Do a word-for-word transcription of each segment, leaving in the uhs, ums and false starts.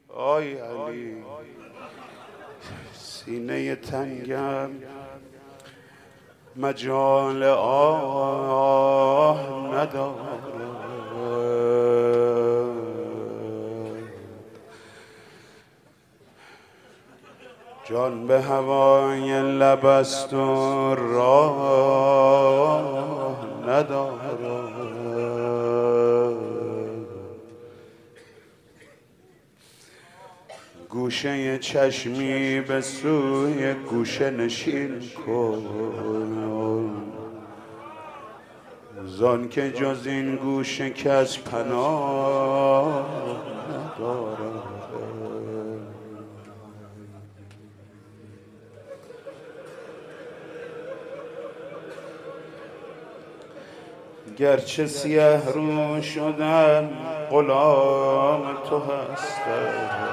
آی علی سینه تنگم مجال آه ندارد، جان به هوای لب است و راه ندارد. گوشه چشمی به سوی گوشه نشین کن، زان که جز این گوشه کس پناه ندارد. گرچه سیه رو شدم غلام تو هستم،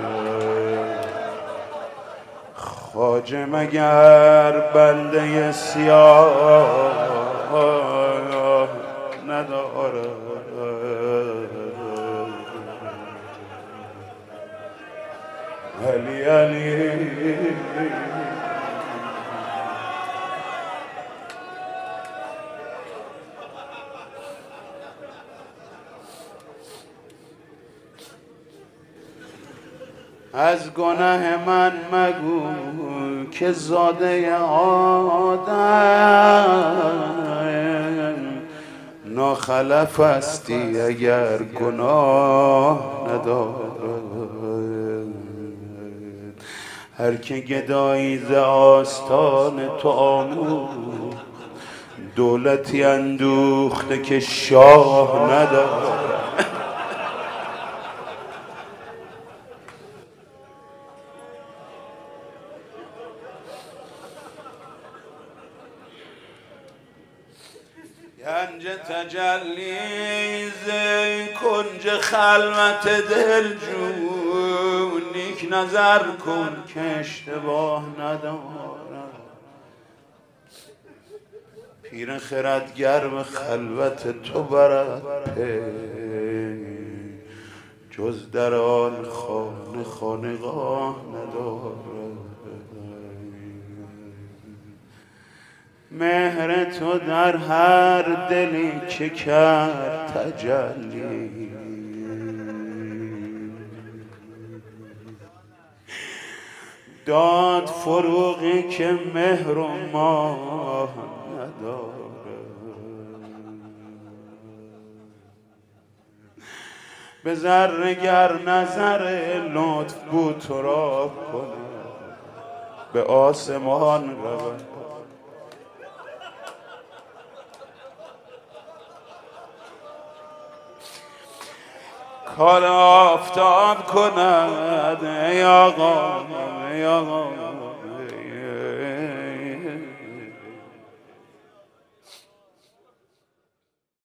خواجه مگر بنده سیاه ندارد. علی علی از گناه من مگو که زاده آدم ناخلف استی اگر گناه ندارد. هر که گدایی ز آستان تو آموخت دولتی اندوخته که شاه ندارد. گنج تجلی ز کنج خلوت دلجو نیک نظر کن که اشتباه ندارد. پیر خردگر به خلوت تو برد پی جز در آن خانه خانقاه ندارد. مهر تو در هر دلی که کرد تجلی داد فروغی که مهر و ماه ندارد. به ذره گر نظر لطف بود تو را کنه به آسمان رود. کار آفتاب کند ای آقا ای آقا